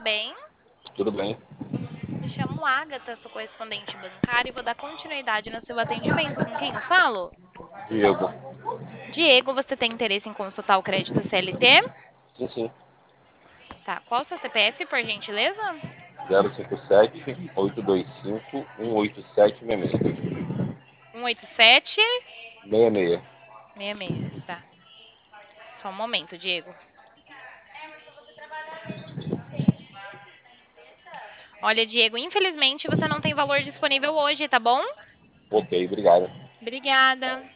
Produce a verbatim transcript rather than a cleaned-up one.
bem? Tudo bem? Me chamo Agatha, sou correspondente bancária e vou dar continuidade no seu atendimento. Com quem eu falo? Diego. Diego, você tem interesse em consultar o crédito C L T? Sim, sim. Tá, qual o seu C P F, por gentileza? zero cinco sete, oito dois cinco, um oito sete seis seis. um oito sete seis seis. seis seis, tá. Só um momento, Diego. Olha, Diego, infelizmente você não tem valor disponível hoje, tá bom? Ok, obrigado. Obrigada.